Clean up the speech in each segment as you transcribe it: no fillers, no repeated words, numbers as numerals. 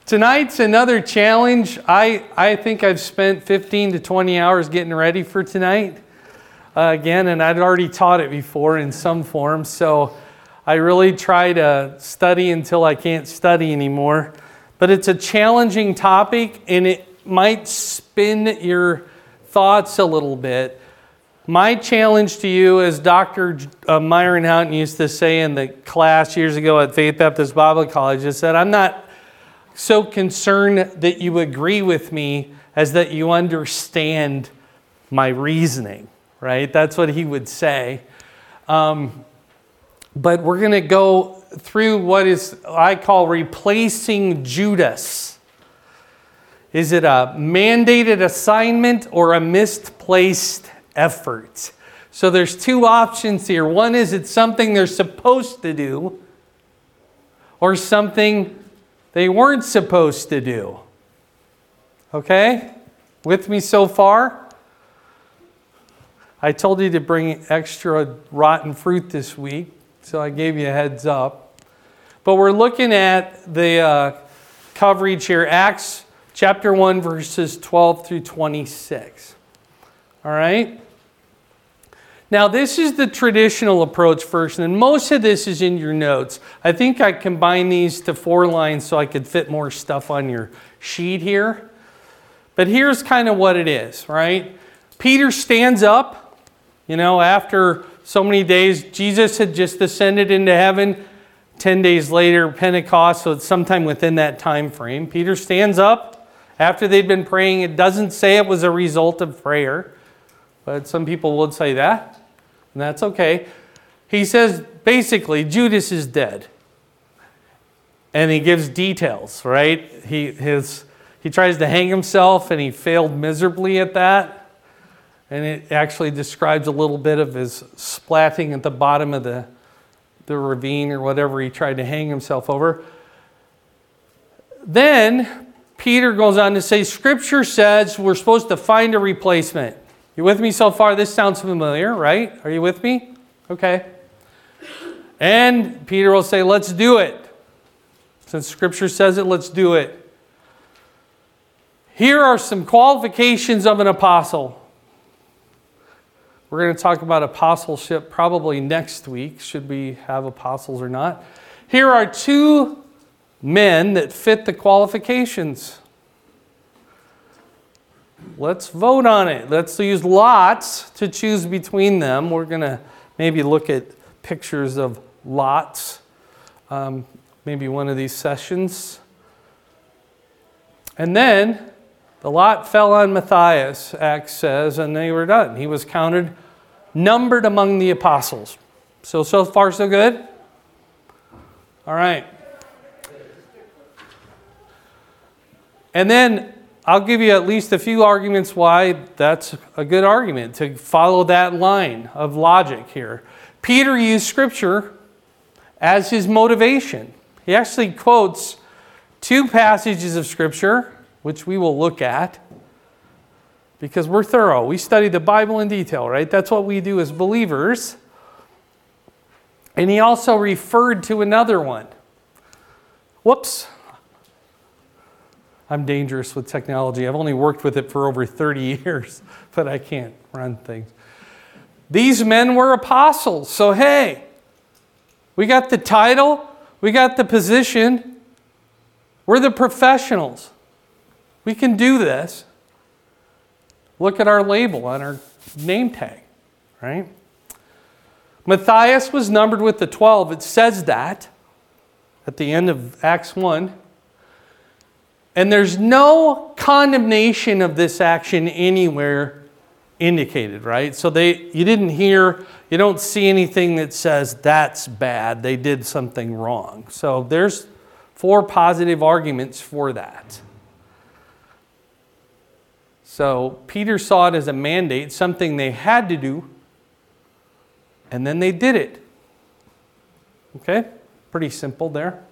Tonight's another challenge. I think I've spent 15 to 20 hours getting ready for tonight again, and I'd already taught it before in some form, so I really try to study until I can't study anymore. But it's a challenging topic, and it might spin your thoughts a little bit. My challenge to you, as Dr. Myron Houghton used to say in the class years ago at Faith Baptist Bible College, is that I'm not so concerned that you agree with me as that you understand my reasoning, right? That's what he would say. But we're going to go through what I call replacing Judas. Is it a mandated assignment or a misplaced effort? So there's two options here. One is it's something they're supposed to do, or something they weren't supposed to do. Okay? With me so far? I told you to bring extra rotten fruit this week, so I gave you a heads up. But we're looking at the coverage here, Acts chapter 1, verses 12 through 26. All right? Now, this is the traditional approach first, and most of this is in your notes. I think I combined these to 4 lines so I could fit more stuff on your sheet here. But here's kind of what it is, right? Peter stands up, after so many days. Jesus had just ascended into heaven. 10 days later, Pentecost, so it's sometime within that time frame. Peter stands up after they'd been praying. It doesn't say it was a result of prayer, but some people would say that. And that's okay. He says, basically, Judas is dead. And he gives details, right? He tries to hang himself, and he failed miserably at that. And it actually describes a little bit of his splatting at the bottom of the ravine or whatever he tried to hang himself over. Then Peter goes on to say, Scripture says we're supposed to find a replacement. You with me so far? This sounds familiar, right? Are you with me? Okay. And Peter will say, let's do it. Since Scripture says it, let's do it. Here are some qualifications of an apostle. We're going to talk about apostleship probably next week, should we have apostles or not. Here are 2 men that fit the qualifications. Let's vote on it. Let's use lots to choose between them. We're going to maybe look at pictures of lots, maybe one of these sessions. And then the lot fell on Matthias, Acts says, and they were done. He was numbered among the apostles. So far, so good? All right. And then I'll give you at least a few arguments why that's a good argument, to follow that line of logic here. Peter used Scripture as his motivation. He actually quotes 2 passages of Scripture, which we will look at, because we're thorough. We study the Bible in detail, right? That's what we do as believers. And he also referred to another one. Whoops. I'm dangerous with technology. I've only worked with it for over 30 years, but I can't run things. These men were apostles. So, hey, we got the title, we got the position, we're the professionals. We can do this. Look at our label on our name tag, right? Matthias was numbered with the 12. It says that at the end of Acts 1. And there's no condemnation of this action anywhere indicated, right? So you don't see anything that says that's bad, they did something wrong. So there's 4 positive arguments for that. So Peter saw it as a mandate, something they had to do, and then they did it. Okay? Pretty simple there.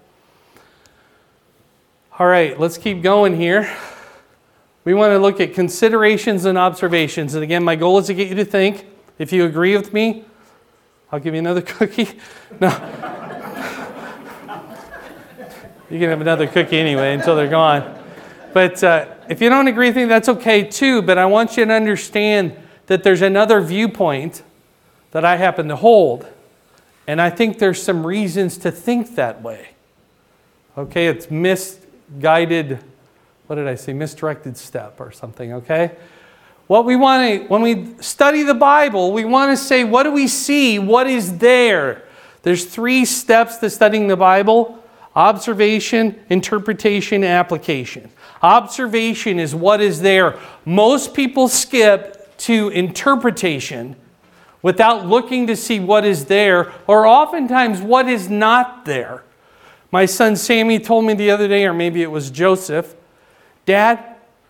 All right, let's keep going here. We want to look at considerations and observations. And again, my goal is to get you to think. If you agree with me, I'll give you another cookie. No. You can have another cookie anyway until they're gone. But if you don't agree with me, that's okay too. But I want you to understand that there's another viewpoint that I happen to hold. And I think there's some reasons to think that way. Okay, it's misguided, what did I say? Misdirected step or something, okay? What we want to, when we study the Bible, we want to say, what do we see? What is there? There's 3 steps to studying the Bible: observation, interpretation, and application. Observation is what is there. Most people skip to interpretation without looking to see what is there, or oftentimes what is not there. My son Sammy told me the other day, or maybe it was Joseph, Dad,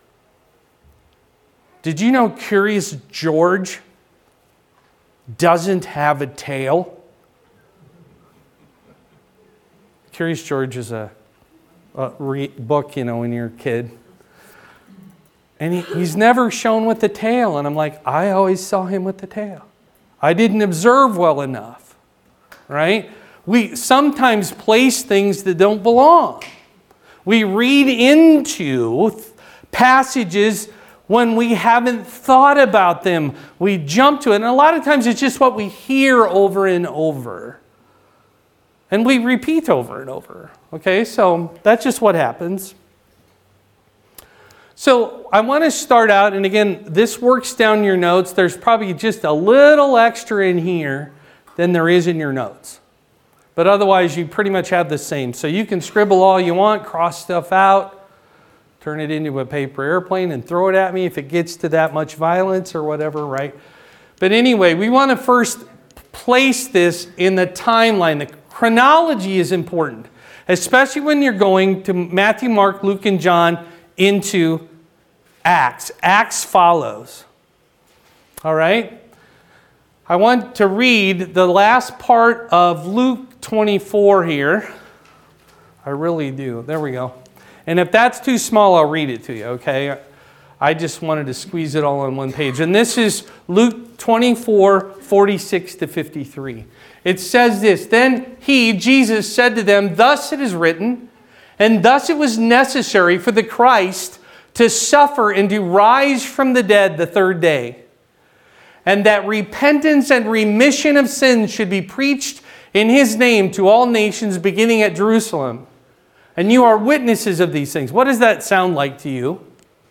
did you know Curious George doesn't have a tail? Curious George is a book, when you're a kid. And he's never shown with the tail. And I'm like, I always saw him with the tail. I didn't observe well enough, right? We sometimes place things that don't belong. We read into passages when we haven't thought about them. We jump to it. And a lot of times it's just what we hear over and over. And we repeat over and over. Okay, so that's just what happens. So I want to start out, and again, this works down your notes. There's probably just a little extra in here than there is in your notes. But otherwise, you pretty much have the same. So you can scribble all you want, cross stuff out, turn it into a paper airplane and throw it at me if it gets to that much violence or whatever, right? But anyway, we want to first place this in the timeline. The chronology is important, especially when you're going to Matthew, Mark, Luke, and John into Acts. Acts follows. All right? I want to read the last part of Luke 24 here. I really do. There we go. And if that's too small, I'll read it to you, okay? I just wanted to squeeze it all on one page. And this is Luke 24, 46 to 53. It says this, Then he, Jesus, said to them, Thus it is written, and thus it was necessary for the Christ to suffer and to rise from the dead the 3rd day, and that repentance and remission of sins should be preached in his name to all nations, beginning at Jerusalem. And you are witnesses of these things. What does that sound like to you?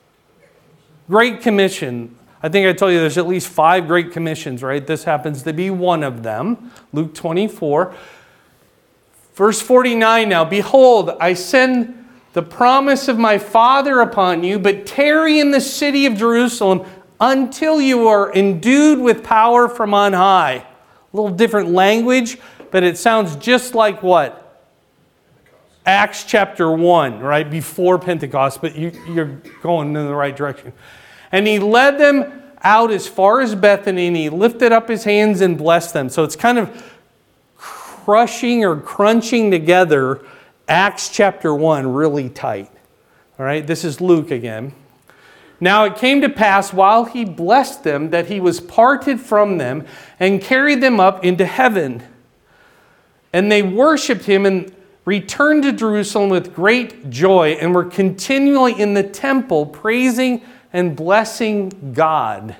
Great Commission. I think I told you there's at least 5 Great Commissions, right? This happens to be one of them. Luke 24. Verse 49 now. Behold, I send the promise of my Father upon you, but tarry in the city of Jerusalem until you are endued with power from on high. A little different language, but it sounds just like what? Acts chapter 1, right? Before Pentecost, but you're going in the right direction. And he led them out as far as Bethany, and he lifted up his hands and blessed them. So it's kind of crushing or crunching together Acts chapter 1 really tight. All right, this is Luke again. Now it came to pass while he blessed them that he was parted from them and carried them up into heaven. And they worshipped him and returned to Jerusalem with great joy and were continually in the temple praising and blessing God.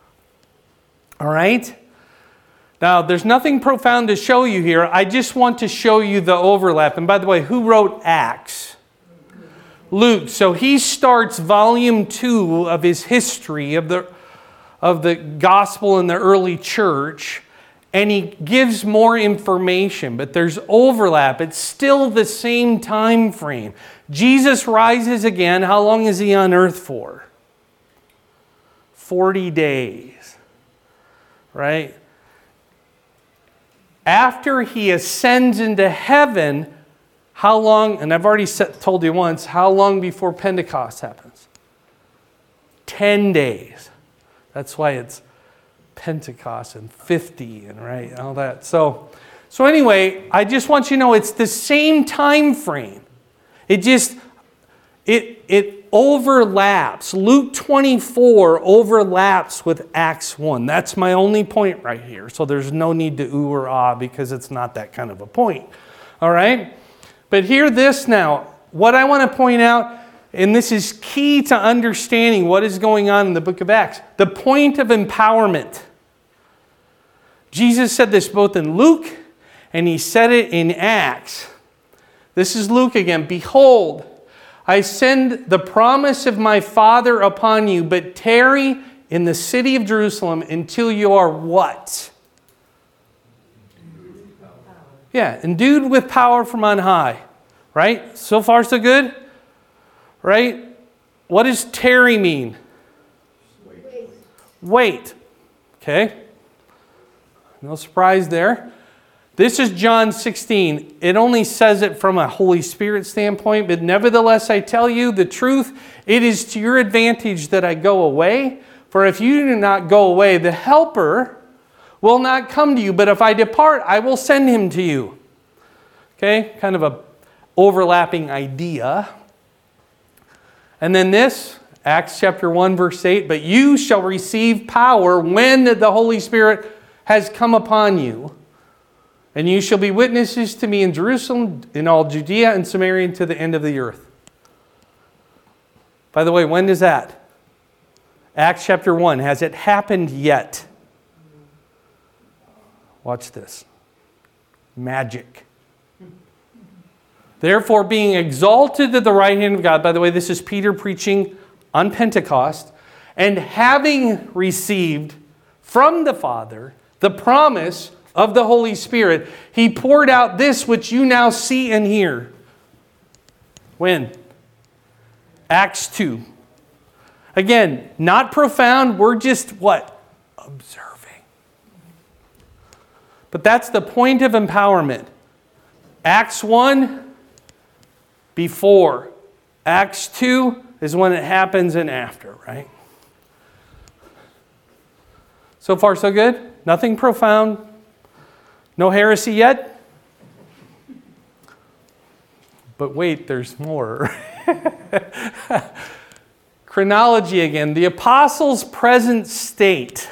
All right? Now, there's nothing profound to show you here. I just want to show you the overlap. And by the way, who wrote Acts? Luke. So he starts volume 2 of his history of the gospel in the early church, and he gives more information, but there's overlap. It's still the same time frame. Jesus rises again. How long is he on earth for? 40 days, right? After he ascends into heaven, how long, and I've already told you once, how long before Pentecost happens? 10 days. That's why it's Pentecost and 50 and right, all that. So anyway, I just want you to know it's the same time frame. It overlaps. Luke 24 overlaps with Acts 1. That's my only point right here. So there's no need to ooh or ah because it's not that kind of a point. All right? But hear this now. What I want to point out, and this is key to understanding what is going on in the book of Acts, the point of empowerment. Jesus said this both in Luke and he said it in Acts. This is Luke again. Behold, I send the promise of my Father upon you, but tarry in the city of Jerusalem until you are what? Yeah, endued with power from on high. Right? So far, so good? Right? What does tarry mean? Wait. Okay. No surprise there. This is John 16. It only says it from a Holy Spirit standpoint, but nevertheless, I tell you the truth, it is to your advantage that I go away. For if you do not go away, the Helper will not come to you. But if I depart, I will send him to you. Okay? Kind of a overlapping idea. And then this, Acts chapter 1, verse 8, but you shall receive power when the Holy Spirit has come upon you. And you shall be witnesses to me in Jerusalem, in all Judea and Samaria, and to the end of the earth. By the way, when is that? Acts chapter 1. Has it happened yet? Watch this. Magic. Therefore, being exalted to the right hand of God. By the way, this is Peter preaching on Pentecost. And having received from the Father the promise of the Holy Spirit, he poured out this which you now see and hear. When? Acts 2. Again, not profound. We're just what? Observing. But that's the point of empowerment. Acts 1, before. Acts 2 is when it happens and after, right? So far, so good? Nothing profound? No heresy yet? But wait, there's more. Chronology again. The apostles' present state.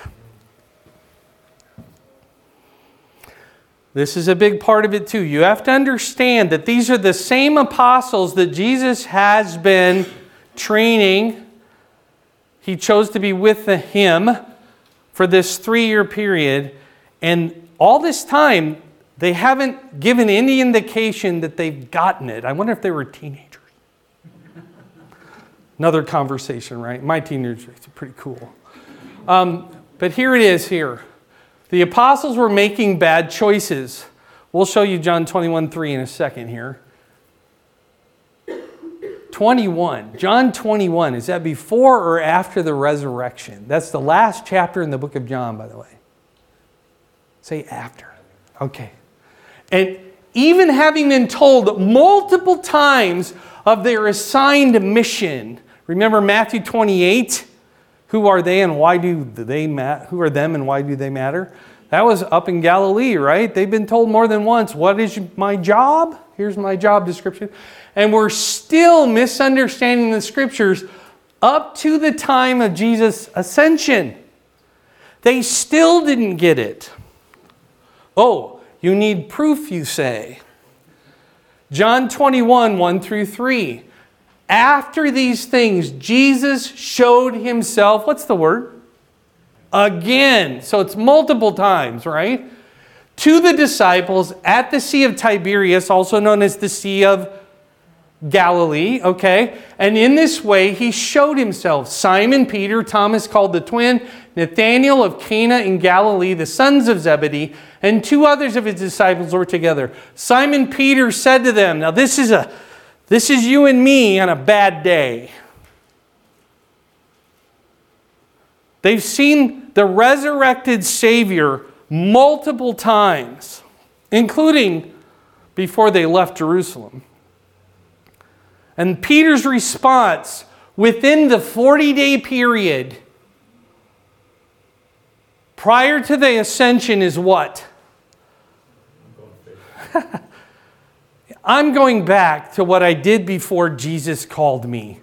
This is a big part of it too. You have to understand that these are the same apostles that Jesus has been training. He chose to be with him for this 3-year period. And all this time, they haven't given any indication that they've gotten it. I wonder if they were teenagers. Another conversation, right? My teenagers are pretty cool. But here it is here. The apostles were making bad choices. We'll show you John 21:3 in a second here. 21. John 21. Is that before or after the resurrection? That's the last chapter in the book of John, by the way. Say after. Okay. And even having been told multiple times of their assigned mission. Remember Matthew 28? Who are they and why do they matter? Who are them and why do they matter? That was up in Galilee, right? They've been told more than once, what is my job? Here's my job description. And we're still misunderstanding the scriptures up to the time of Jesus' ascension. They still didn't get it. Oh, you need proof, you say. John 21, 1-3. After these things, Jesus showed himself, what's the word? Again. So it's multiple times, right? To the disciples at the Sea of Tiberias, also known as the Sea of Galilee, okay? And in this way, he showed himself. Simon Peter, Thomas called the twin, Nathanael of Cana in Galilee, the sons of Zebedee, and 2 others of his disciples were together. Simon Peter said to them, now this is you and me on a bad day. They've seen the resurrected Savior multiple times, including before they left Jerusalem. And Peter's response within the 40-day period prior to the ascension is what? I'm going back to what I did before Jesus called me.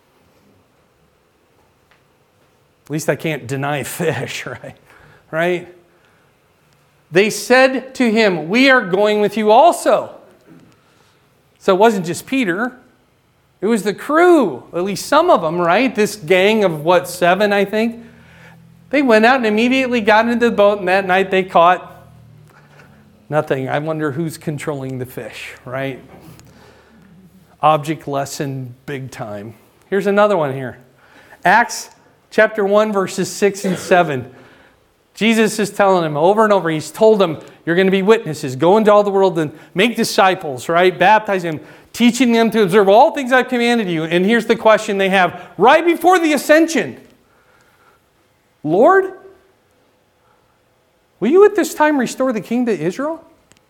At least I can't deny fish, right? Right? They said to him, we are going with you also. So it wasn't just Peter. It was the crew, at least some of them, right? This gang of 7, I think. They went out and immediately got into the boat, and that night they caught nothing. I wonder who's controlling the fish, right? Object lesson big time. Here's another one here. Acts chapter 1, verses 6 and 7. Jesus is telling them over and over, he's told them, you're going to be witnesses. Go into all the world and make disciples, right? Baptize them, teaching them to observe all things I've commanded you. And here's the question they have right before the ascension. Lord, will you at this time restore the kingdom to Israel?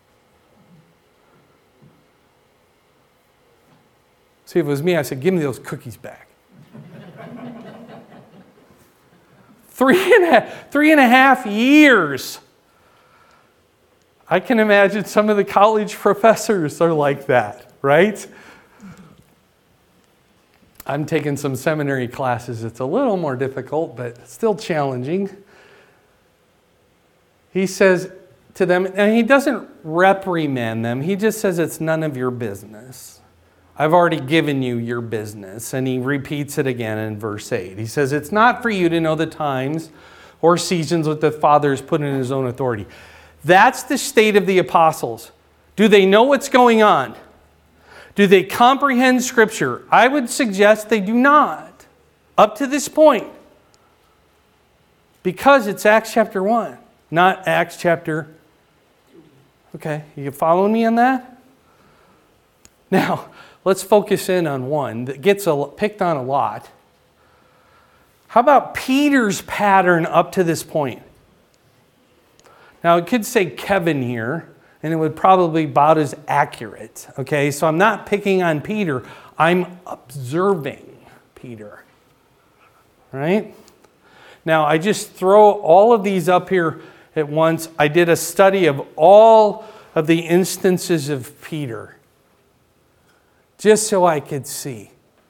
See, if it was me, I said, give me those cookies back. 3.5 years. I can imagine some of the college professors are like that, right? I'm taking some seminary classes. It's a little more difficult, but still challenging. He says to them, and he doesn't reprimand them. He just says it's none of your business. I've already given you your business. And he repeats it again in verse 8. He says, it's not for you to know the times or seasons that the Father has put in his own authority. That's the state of the apostles. Do they know what's going on? Do they comprehend Scripture? I would suggest they do not, up to this point. Because it's Acts chapter 1, not Acts chapter... Okay, you following me on that? Now, let's focus in on one that gets picked on a lot. How about Peter's pattern up to this point? Now, it could say Kevin here, and it would probably be about as accurate. Okay, so I'm not picking on Peter. I'm observing Peter. Right? Now, I just throw all of these up here at once. I did a study of all of the instances of Peter, just so I could see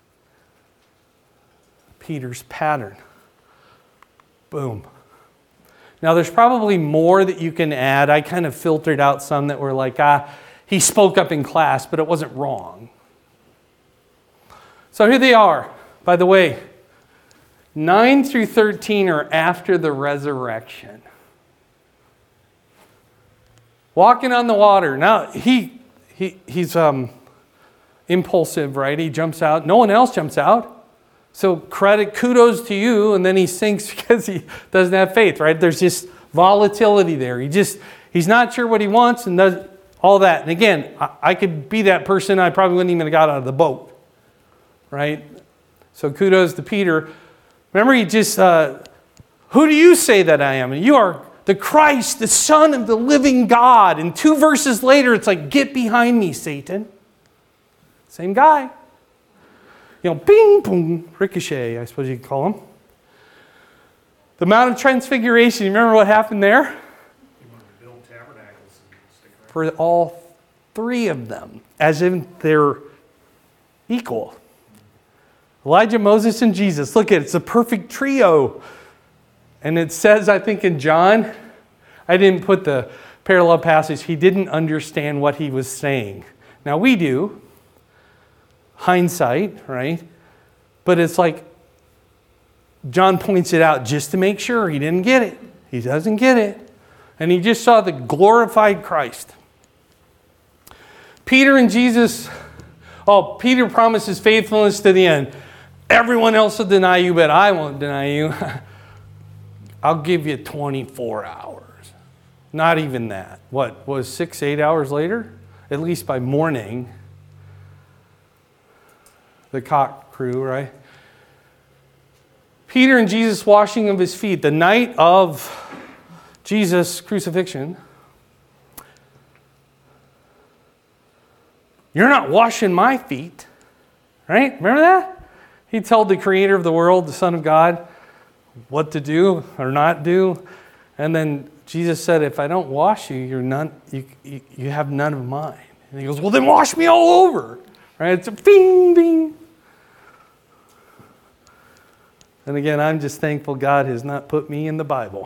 Peter's pattern. Boom. Now, there's probably more that you can add. I kind of filtered out some that were like, he spoke up in class, but it wasn't wrong. So here they are. By the way, 9 through 13 are after the resurrection. Walking on the water. Now, he's impulsive, right? He jumps out. No one else jumps out. So kudos to you, and then he sinks because he doesn't have faith, right? There's just volatility there. He's not sure what he wants and does all that. And again, I could be that person. I probably wouldn't even have got out of the boat, right? So kudos to Peter. Remember, he just, who do you say that I am? And you are the Christ, the Son of the living God. And 2 verses later, it's like, get behind me, Satan. Same guy. Bing, boom, ricochet, I suppose you could call him. The Mount of Transfiguration, you remember what happened there? You wanted to build tabernacles and stick around. For all 3 of them, as if they're equal. Elijah, Moses, and Jesus. Look at it, it's a perfect trio. And it says, I think in John, I didn't put the parallel passage, he didn't understand what he was saying. Now we do. Hindsight, right? But it's like John points it out just to make sure he didn't get it. He doesn't get it. And he just saw the glorified Christ. Peter and Jesus, Peter promises faithfulness to the end. Everyone else will deny you, but I won't deny you. I'll give you 24 hours. Not even that. What, was 6-8 hours later? At least by morning. The cock crew, right? Peter and Jesus washing of his feet the night of Jesus' crucifixion. You're not washing my feet, right? Remember that? He told the creator of the world, the Son of God, what to do or not do. And then Jesus said, if I don't wash you, you have none of mine. And he goes, well, then wash me all over. Right? It's a bing, bing. And again, I'm just thankful God has not put me in the Bible.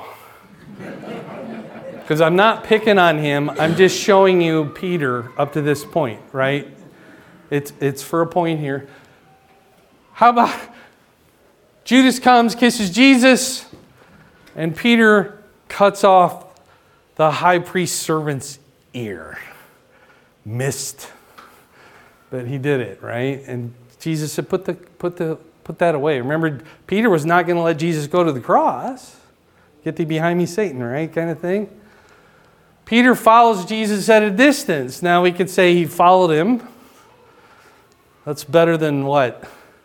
Because I'm not picking on him. I'm just showing you Peter up to this point, right? It's for a point here. How about Judas comes, kisses Jesus, and Peter cuts off the high priest's servant's ear. Missed. But he did it, right? And Jesus said, put that away. Remember, Peter was not going to let Jesus go to the cross. Get thee behind me, Satan, right? Kind of thing. Peter follows Jesus at a distance. Now we could say he followed him. That's better than what?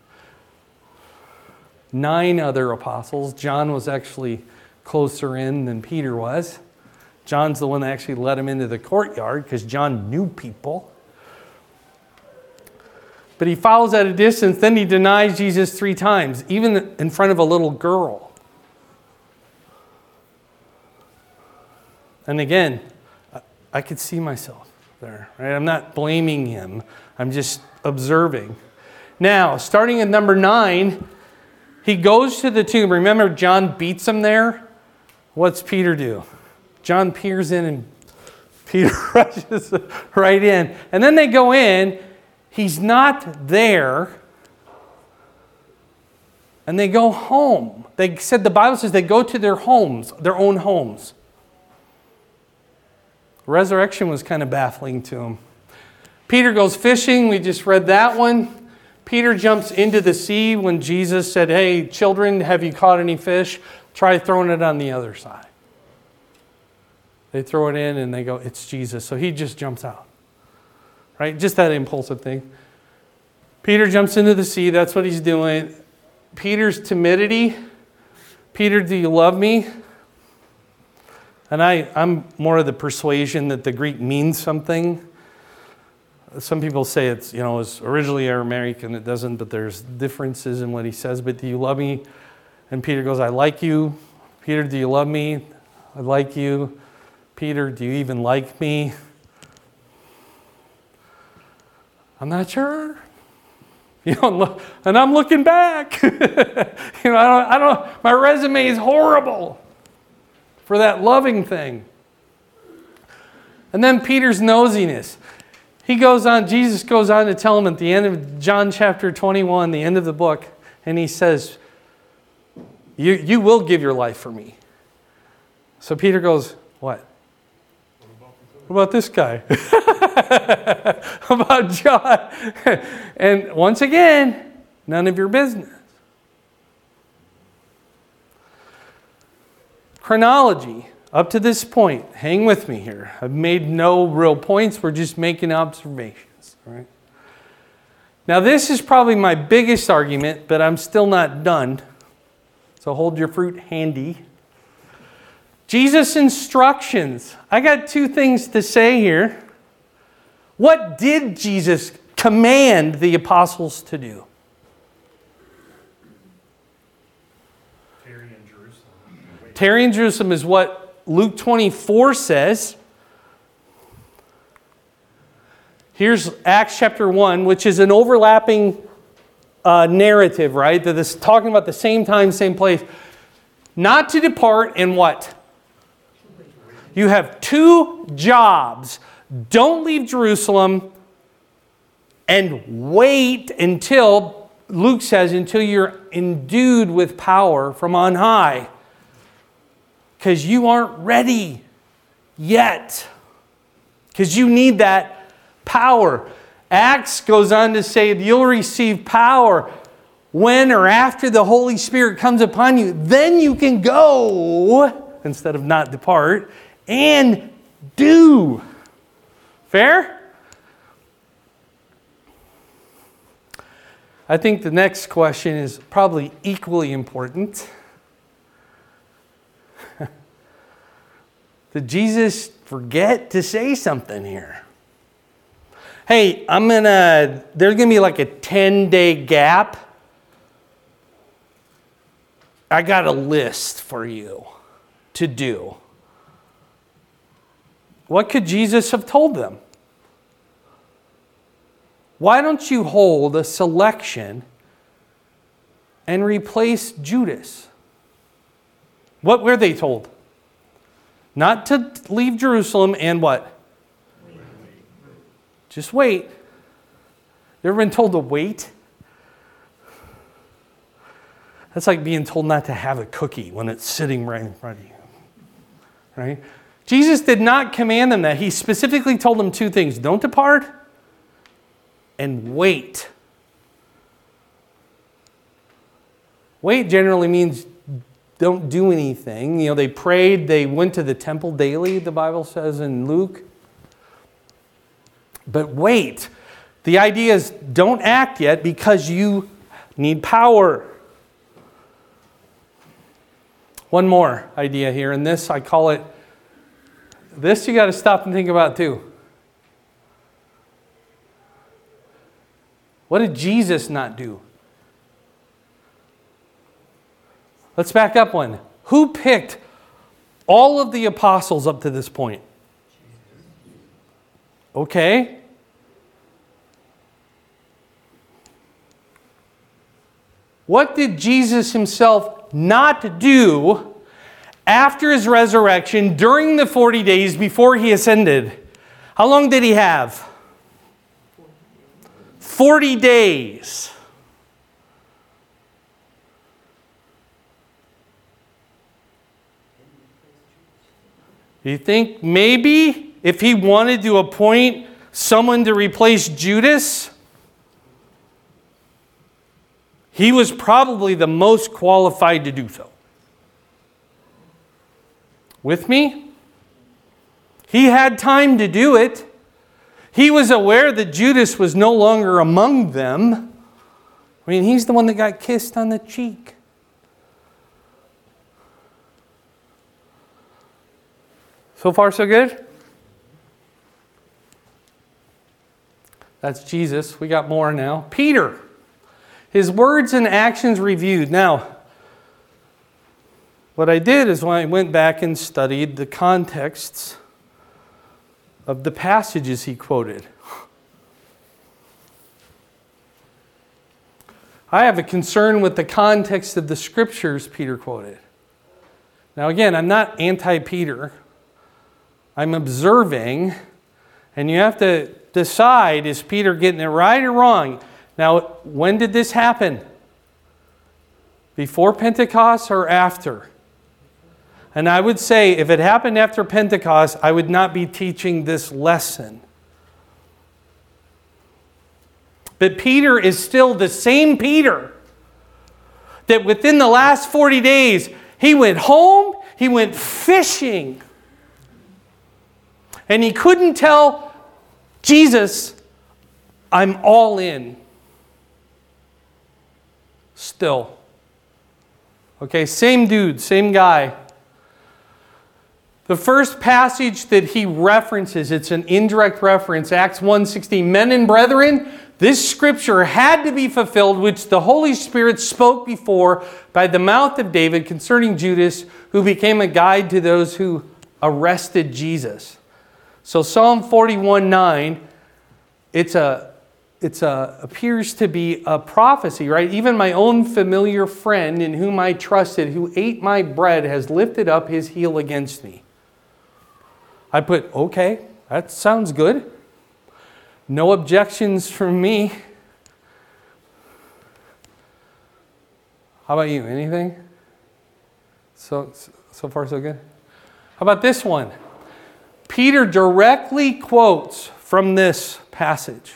9 other apostles. John was actually closer in than Peter was. John's the one that actually let him into the courtyard because John knew people. But he follows at a distance. Then he denies Jesus 3 times, even in front of a little girl. And again, I could see myself there. Right? I'm not blaming him. I'm just observing. Now, starting at number 9, he goes to the tomb. Remember, John beats him there? What's Peter do? John peers in and Peter rushes right in. And then they go in. He's not there. And they go home. They said, the Bible says they go to their homes, their own homes. Resurrection was kind of baffling to him. Peter goes fishing. We just read that one. Peter jumps into the sea when Jesus said, hey, children, have you caught any fish? Try throwing it on the other side. They throw it in and they go, it's Jesus. So he just jumps out. Right? Just that impulsive thing. Peter jumps into the sea. That's what he's doing. Peter's timidity. Peter, do you love me? And I'm more of the persuasion that the Greek means something. Some people say it's originally Aramaic and it doesn't, but there's differences in what he says. But do you love me? And Peter goes, I like you. Peter, do you love me? I like you. Peter, do you even like me? I'm not sure. And I'm looking back. I don't. My resume is horrible for that loving thing. And then Peter's nosiness. Jesus goes on to tell him at the end of John chapter 21, the end of the book, and he says, you will give your life for me. So Peter goes, what? What about this guy? About John? And once again, none of your business. Chronology. Up to this point, hang with me here. I've made no real points. We're just making observations. All right? Now, this is probably my biggest argument, but I'm still not done. So hold your fruit handy. Jesus' instructions. I got 2 things to say here. What did Jesus command the apostles to do? Tarry in Jerusalem is what Luke 24 says. Here's Acts chapter 1, which is an overlapping narrative, right? That is talking about the same time, same place. Not to depart and what? You have 2 jobs. Don't leave Jerusalem and wait until, Luke says, until you're endued with power from on high. Because you aren't ready yet. Because you need that power. Acts goes on to say that you'll receive power when or after the Holy Spirit comes upon you. Then you can go, instead of not depart, and do. Fair? I think the next question is probably equally important. Did Jesus forget to say something here? Hey, there's going to be like a 10-day gap. I got a list for you to do. What could Jesus have told them? Why don't you hold a selection and replace Judas? What were they told? Not to leave Jerusalem and what? Just wait. You ever been told to wait? That's like being told not to have a cookie when it's sitting right in front of you. Right? Jesus did not command them that. He specifically told them two things. Don't depart and wait. Wait generally means don't do anything. You know, they prayed, they went to the temple daily, the Bible says in Luke. But wait. The idea is don't act yet because you need power. One more idea here, and this I call it, this you got to stop and think about too. What did Jesus not do? Let's back up one. Who picked all of the apostles up to this point? Okay. What did Jesus himself not do after his resurrection during the 40 days before he ascended? How long did he have? 40 days. You think maybe if he wanted to appoint someone to replace Judas, he was probably the most qualified to do so. With me? He had time to do it. He was aware that Judas was no longer among them. I mean, he's the one that got kissed on the cheek. So far, so good? That's Jesus. We got more now. Peter. His words and actions reviewed. Now, what I did is when I went back and studied the contexts of the passages he quoted. I have a concern with the context of the scriptures Peter quoted. Now again, I'm not anti-Peter. I'm observing, and you have to decide, is Peter getting it right or wrong? Now, when did this happen? Before Pentecost or after? And I would say, if it happened after Pentecost, I would not be teaching this lesson. But Peter is still the same Peter that within the last 40 days, he went home, he went fishing. And he couldn't tell Jesus, I'm all in. Still. Okay, same dude, same guy. The first passage that he references, it's an indirect reference, Acts 1:16. Men and brethren, this scripture had to be fulfilled, which the Holy Spirit spoke before by the mouth of David concerning Judas, who became a guide to those who arrested Jesus. So Psalm 41:9, it appears to be a prophecy, right? Even my own familiar friend in whom I trusted, who ate my bread, has lifted up his heel against me. I put, okay, that sounds good. No objections from me. How about you? Anything? So far, so good? How about this one? Peter directly quotes from this passage.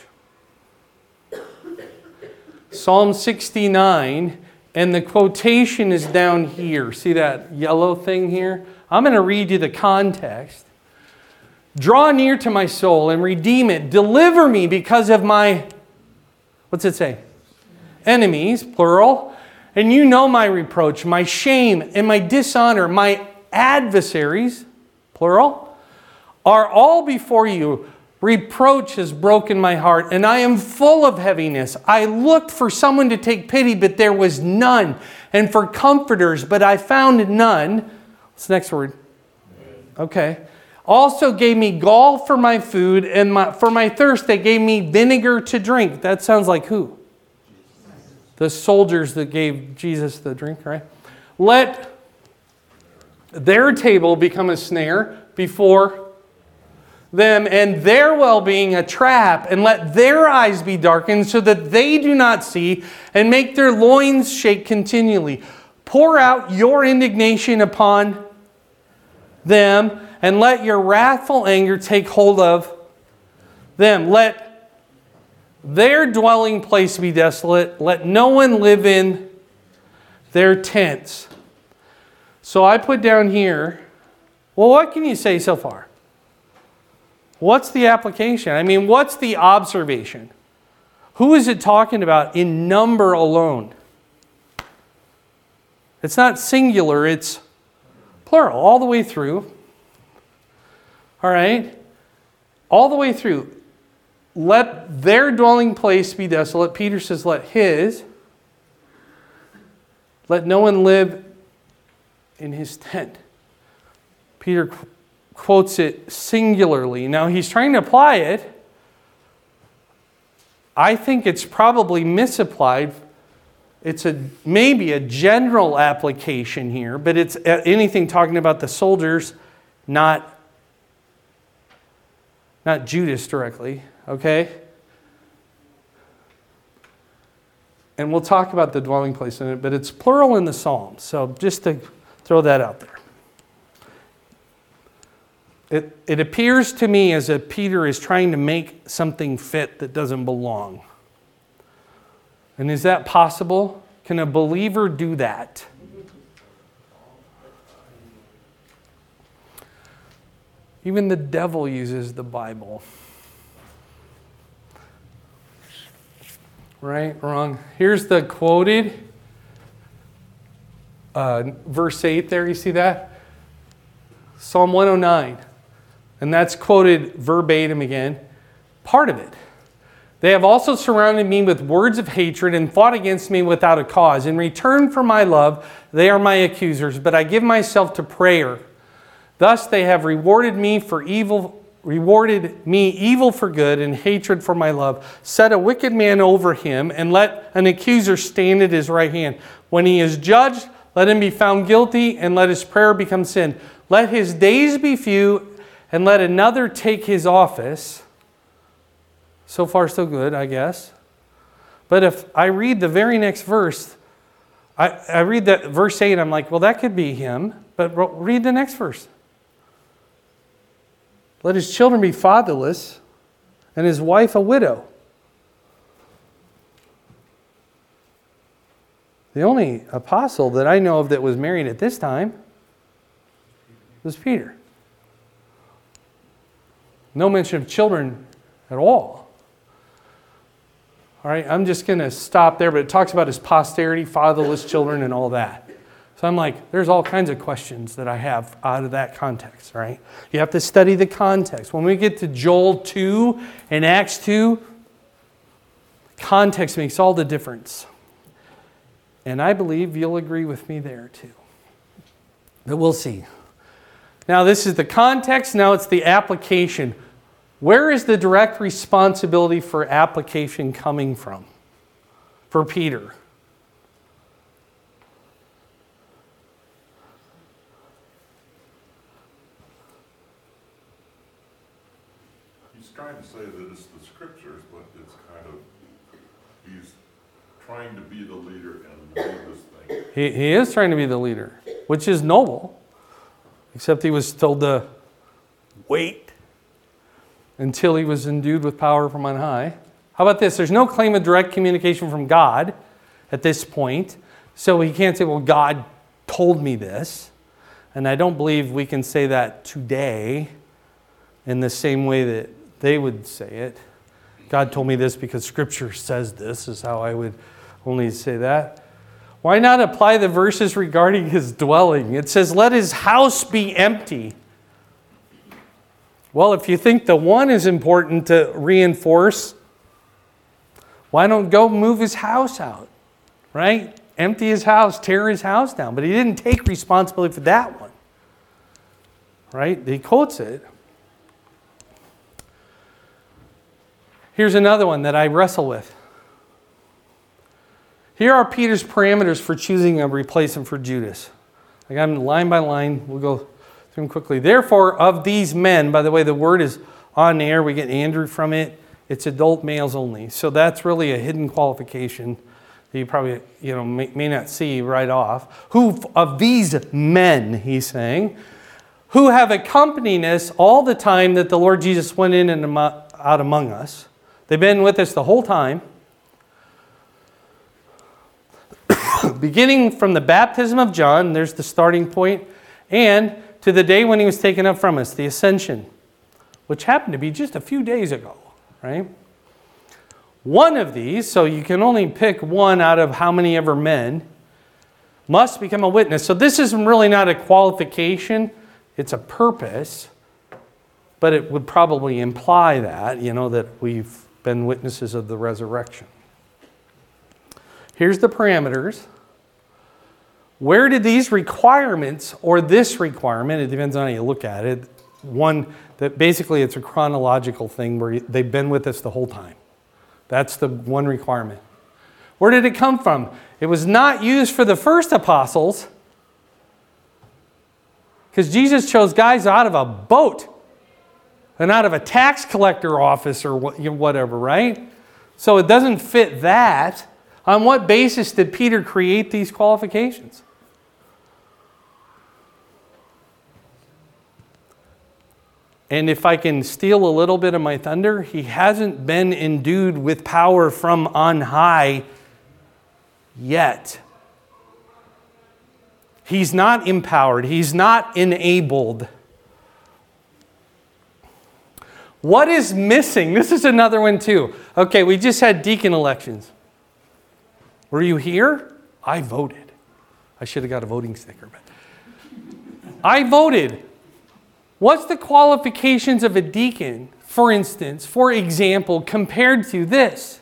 Psalm 69, and the quotation is down here. See that yellow thing here? I'm going to read you the context. Draw near to my soul and redeem it. Deliver me because of my, what's it say? Enemies, plural. And you know my reproach, my shame, and my dishonor. My adversaries, plural, are all before you. Reproach has broken my heart, and I am full of heaviness. I looked for someone to take pity, but there was none. And for comforters, but I found none. What's the next word? Okay. Also gave me gall for my food, and for my thirst they gave me vinegar to drink. That sounds like who? The soldiers that gave Jesus the drink, right? Let their table become a snare before them and their well-being a trap, and let their eyes be darkened so that they do not see, and make their loins shake continually. Pour out your indignation upon them, and let your wrathful anger take hold of them. Let their dwelling place be desolate. Let no one live in their tents. So I put down here, well, what can you say so far? What's the application? I mean, what's the observation? Who is it talking about in number alone? It's not singular, it's plural, all the way through. All right? All the way through. Let their dwelling place be desolate. Peter says, let his. Let no one live in his tent. Peter quotes it singularly. Now, he's trying to apply it. I think it's probably misapplied. It's maybe a general application here, but it's anything talking about the soldiers, not Judas directly, okay? And we'll talk about the dwelling place in it, but it's plural in the Psalms, so just to throw that out there. It appears to me as if Peter is trying to make something fit that doesn't belong. And is that possible? Can a believer do that? Even the devil uses the Bible. Right? Wrong. Here's the quoted verse 8 there. You see that? Psalm 109. And that's quoted verbatim again. Part of it. They have also surrounded me with words of hatred and fought against me without a cause. In return for my love, they are my accusers, but I give myself to prayer. Thus they have rewarded me evil for good and hatred for my love. Set a wicked man over him, and let an accuser stand at his right hand. When he is judged, let him be found guilty, and let his prayer become sin. Let his days be few, and let another take his office. So far, so good, I guess. But if I read the very next verse, I read that verse 8, I'm like, well, that could be him. But read the next verse. Let his children be fatherless, and his wife a widow. The only apostle that I know of that was married at this time was Peter. No mention of children at all. All right, I'm just going to stop there, but it talks about his posterity, fatherless children, and all that. So I'm like, there's all kinds of questions that I have out of that context, right? You have to study the context. When we get to Joel 2 and Acts 2, context makes all the difference. And I believe you'll agree with me there too. But we'll see. Now this is the context, now it's the application. Where is the direct responsibility for application coming from for Peter? He's trying to say that it's the scriptures, but it's kind of, he's trying to be the leader and lead this thing. He is trying to be the leader, which is noble, except he was told to wait until he was endued with power from on high. How about this? There's no claim of direct communication from God at this point. So he can't say, well, God told me this. And I don't believe we can say that today in the same way that they would say it. God told me this because Scripture says this, is how I would only say that. Why not apply the verses regarding his dwelling? It says, let his house be empty. Well, if you think the one is important to reinforce, why don't go move his house out, right? Empty his house, tear his house down. But he didn't take responsibility for that one, right? He quotes it. Here's another one that I wrestle with. Here are Peter's parameters for choosing a replacement for Judas. Like I'm line by line, we'll go through them quickly. Therefore, of these men, by the way, the word is on air. We get Andrew from it. It's adult males only. So that's really a hidden qualification that you probably may not see right off. Who of these men, he's saying, who have accompanied us all the time that the Lord Jesus went in and out among us. They've been with us the whole time. Beginning from the baptism of John, there's the starting point, and to the day when he was taken up from us, the ascension, which happened to be just a few days ago, right? One of these, so you can only pick one out of how many ever men, must become a witness. So this is really not a qualification, it's a purpose, but it would probably imply that, that we've been witnesses of the resurrection. Here's the parameters. Where did these requirements, or this requirement, it depends on how you look at it, one that basically it's a chronological thing where they've been with us the whole time. That's the one requirement. Where did it come from? It was not used for the first apostles because Jesus chose guys out of a boat and out of a tax collector office or whatever, right? So it doesn't fit that. On what basis did Peter create these qualifications? And if I can steal a little bit of my thunder, he hasn't been endued with power from on high yet. He's not empowered. He's not enabled. What is missing? This is another one too. Okay, we just had deacon elections. Were you here? I voted. I should have got a voting sticker, but I voted. What's the qualifications of a deacon, for example, compared to this?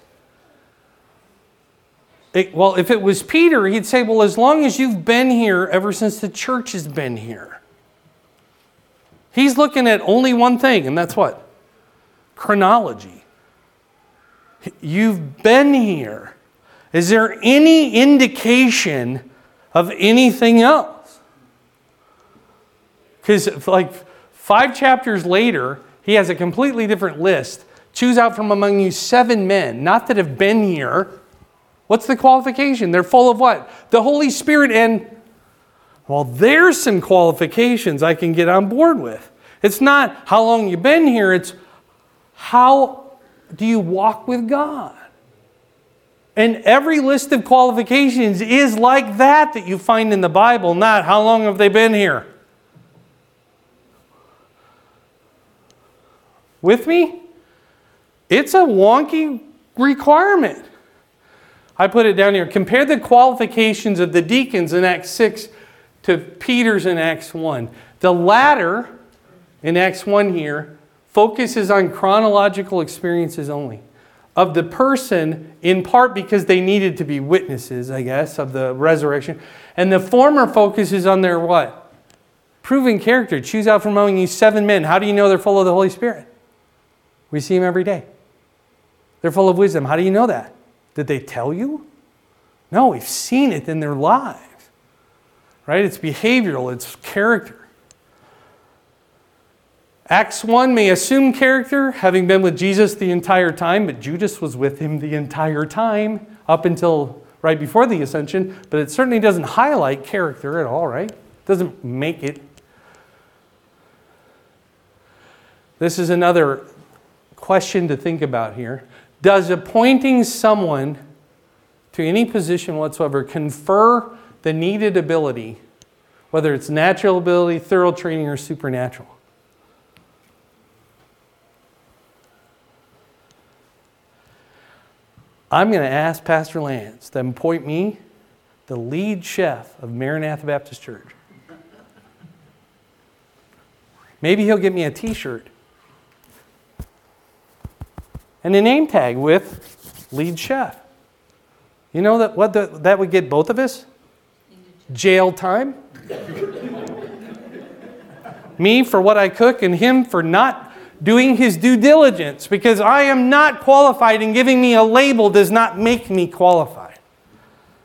If it was Peter, he'd say, well, as long as you've been here ever since the church has been here. He's looking at only one thing, and that's what? Chronology. You've been here. Is there any indication of anything else? Because 5 chapters later, he has a completely different list. Choose out from among you 7 men, not that have been here. What's the qualification? They're full of what? The Holy Spirit and, there's some qualifications I can get on board with. It's not how long you've been here, it's how do you walk with God? And every list of qualifications is like that you find in the Bible, not how long have they been here. With me? It's a wonky requirement. I put it down here. Compare the qualifications of the deacons in Acts 6 to Peter's in Acts 1. The latter, in Acts 1 here, focuses on chronological experiences only. Of the person, in part because they needed to be witnesses, I guess, of the resurrection. And the former focuses on their what? Proven character. Choose out from among you 7 men. How do you know they're full of the Holy Spirit? We see them every day. They're full of wisdom. How do you know that? Did they tell you? No, we've seen it in their lives. Right? It's behavioral. It's character. Acts 1 may assume character, having been with Jesus the entire time, but Judas was with him the entire time, up until right before the ascension, but it certainly doesn't highlight character at all, right? It doesn't make it. This is another question to think about here. Does appointing someone to any position whatsoever confer the needed ability, whether it's natural ability, thorough training, or supernatural? I'm going to ask Pastor Lance to appoint me the lead chef of Maranatha Baptist Church. Maybe he'll get me a t-shirt and a name tag with lead chef. You know that would get both of us? Jail time. Me for what I cook and him for not doing his due diligence, because I am not qualified, and giving me a label does not make me qualified.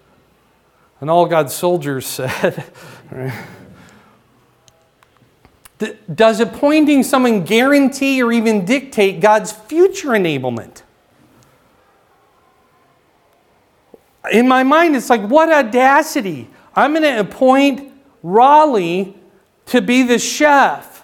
And all God's soldiers said. Does appointing someone guarantee or even dictate God's future enablement? In my mind, it's like, what audacity. I'm going to appoint Raleigh to be the chef.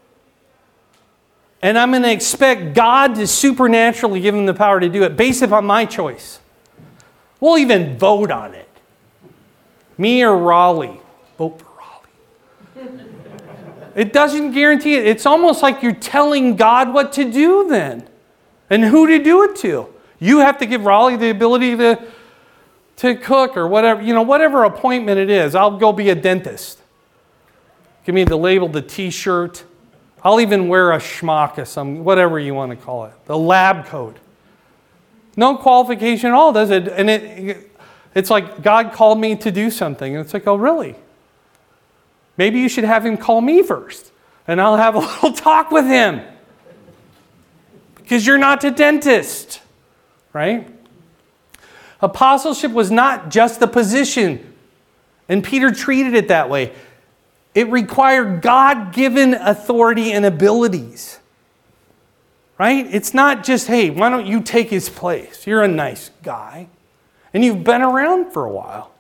And I'm going to expect God to supernaturally give him the power to do it based upon my choice. We'll even vote on it. Me or Raleigh. Vote for Raleigh. It doesn't guarantee it. It's almost like you're telling God what to do then. And who to do it to. You have to give Raleigh the ability to cook or whatever, whatever appointment it is. I'll go be a dentist. Give me the label, the t-shirt. I'll even wear a schmuck or some, whatever you want to call it. The lab coat. No qualification at all, does it? And it's like God called me to do something. And it's like, oh, really? Maybe you should have him call me first. And I'll have a little talk with him. Because you're not the dentist. Right? Apostleship was not just a position. And Peter treated it that way. It required God-given authority and abilities. Right? It's not just, hey, why don't you take his place? You're a nice guy. And you've been around for a while.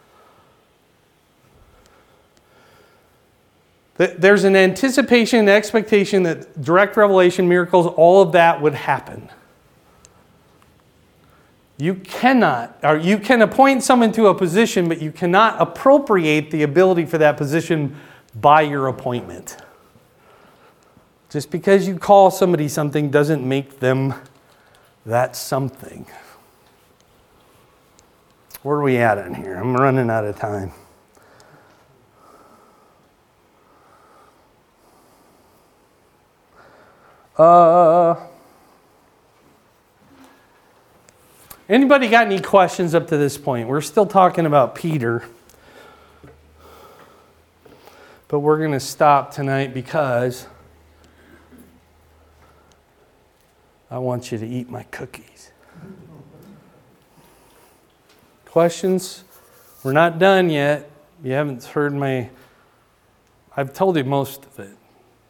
There's an anticipation and expectation that direct revelation, miracles, all of that would happen. You can appoint someone to a position, but you cannot appropriate the ability for that position by your appointment. Just because you call somebody something doesn't make them that something. Where are we at in here? I'm running out of time. Anybody got any questions up to this point? We're still talking about Peter. But we're going to stop tonight because I want you to eat my cookies. Questions? We're not done yet. You haven't heard I've told you most of it.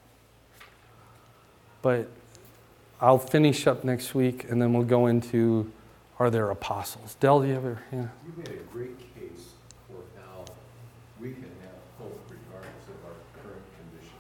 But I'll finish up next week and then we'll go into, are there apostles? Del, do you ever? Yeah. You made a great case for how we can have hope regardless of our current condition.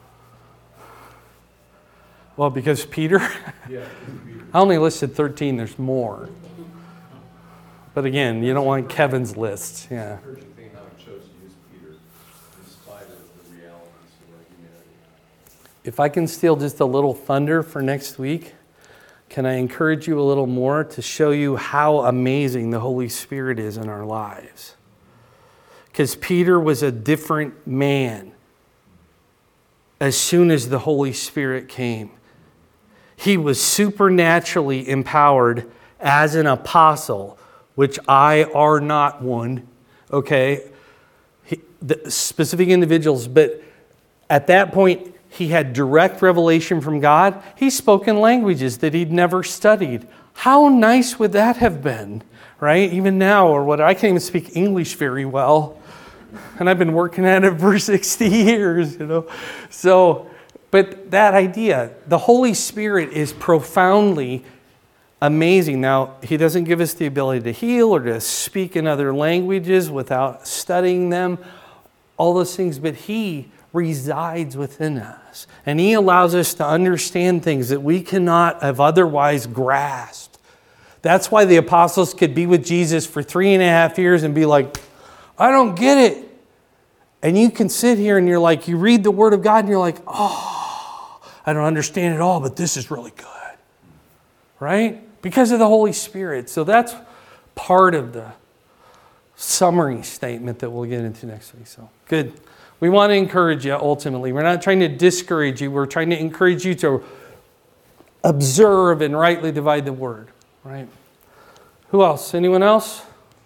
Well, because Peter? Yeah, Peter. I only listed 13, there's more. But again, you don't want Kevin's list. Yeah. It's an encouraging thing how he chose to use Peter in spite of the realities of our humanity. If I can steal just a little thunder for next week, can I encourage you a little more to show you how amazing the Holy Spirit is in our lives? Because Peter was a different man as soon as the Holy Spirit came. He was supernaturally empowered as an apostle, which I are not one, okay? The specific individuals, but at that point, he had direct revelation from God. He spoke in languages that he'd never studied. How nice would that have been, right? Even now, I can't even speak English very well. And I've been working at it for 60 years, So, but that idea, the Holy Spirit is profoundly amazing. Now, he doesn't give us the ability to heal or to speak in other languages without studying them, all those things, but he resides within us. And he allows us to understand things that we cannot have otherwise grasped. That's why the apostles could be with Jesus for 3.5 years and be like, I don't get it. And you can sit here and you're like, you read the Word of God and you're like, oh, I don't understand it all, but this is really good. Right? Because of the Holy Spirit. So that's part of the summary statement that we'll get into next week. So good. We want to encourage you ultimately. We're not trying to discourage you. We're trying to encourage you to observe and rightly divide the Word. Right? Who else? Anyone else?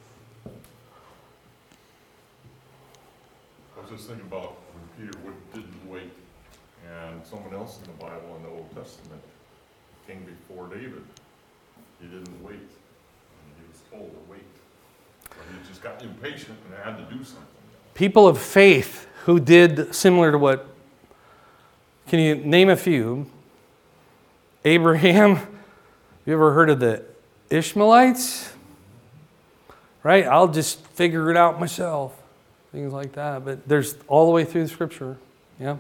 I was just thinking about when Peter didn't wait, and someone else in the Bible in the Old Testament came before David. He didn't wait, and he was told to wait. But he just got impatient and had to do something. People of faith who did similar to what Can you name a few? Abraham. You ever heard of the Ishmaelites? Right? I'll just figure it out myself. Things like that. But there's all the way through the scripture. Yeah.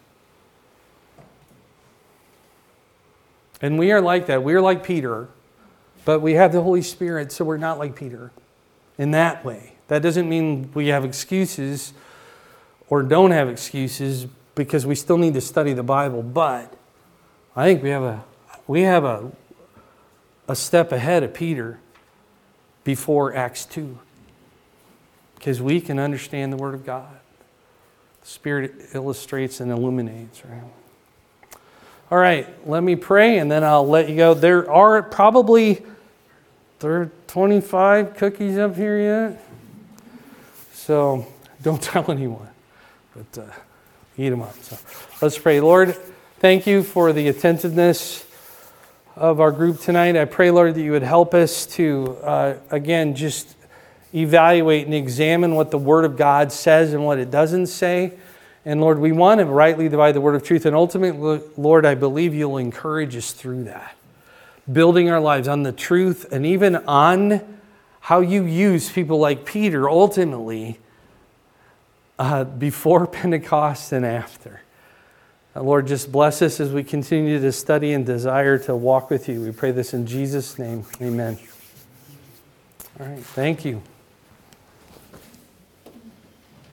And we are like that. We are like Peter. But we have the Holy Spirit, so we're not like Peter in that way. That doesn't mean we have excuses or don't have excuses, because we still need to study the Bible. But I think we have a step ahead of Peter before Acts 2. Because we can understand the Word of God. The Spirit illustrates and illuminates. Right? All right, let me pray and then I'll let you go. There are 25 cookies up here yet. So don't tell anyone. But eat them up. So let's pray. Lord, thank you for the attentiveness of our group tonight. I pray, Lord, that you would help us to, again, just evaluate and examine what the Word of God says and what it doesn't say. And Lord, we want to rightly divide the word of truth. And ultimately, Lord, I believe you'll encourage us through that. Building our lives on the truth and even on how you use people like Peter ultimately before Pentecost and after. Lord, just bless us as we continue to study and desire to walk with you. We pray this in Jesus' name. Amen. All right. Thank you.